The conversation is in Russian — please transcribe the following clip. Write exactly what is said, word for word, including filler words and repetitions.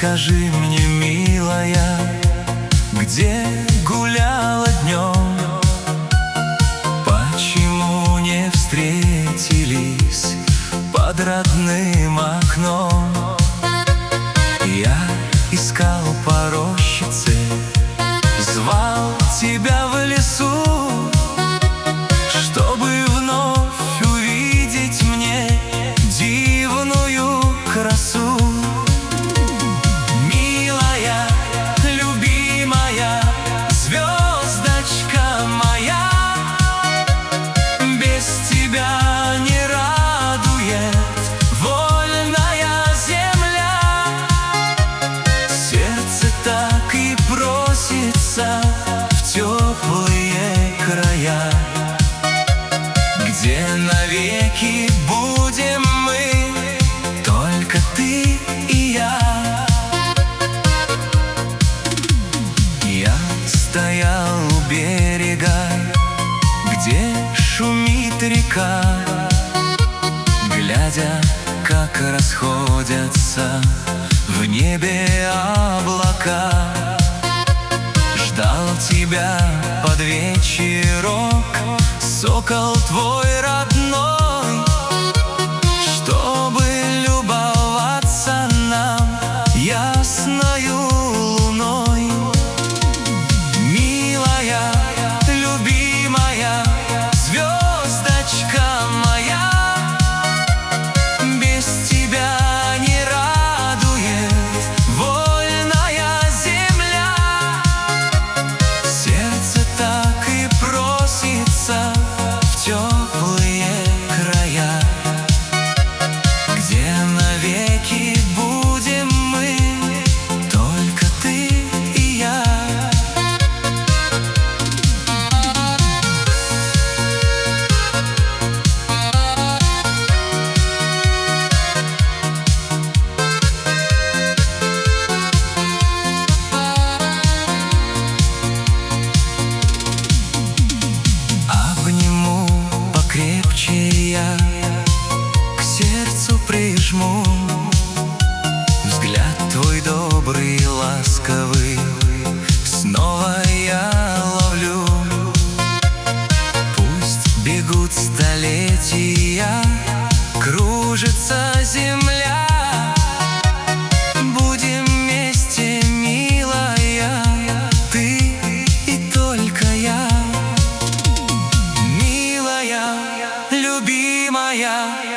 Скажи мне, милая, где гуляла днем? Почему не встретились под родным окном? Я искал по рощице, звал тебя в лесу, чтобы вновь увидеть мне дивную красу. Милая, любимая, звездочка моя, без тебя не радует вольная земля. Сердце так и просится в теплые края, где навеки будем мы, только ты и я. Я стоял у берега, где шумит река, глядя, как расходятся в небе облака. Ждал тебя под вечерок, сокол твой родной, чтобы любоваться нам ясною луной. Милая, любимая, звездочка моя, без тебя не радует вольная земля. Сердце так и просится в теплые края, где навеки будем мы, только ты и я. Обниму покрепче я, к сердцу прижму, взгляд твой добрый, ласковый снова я ловлю. Пусть бегут столетия, кружится земля, будем вместе, милая, ты и только я. Милая, любимая,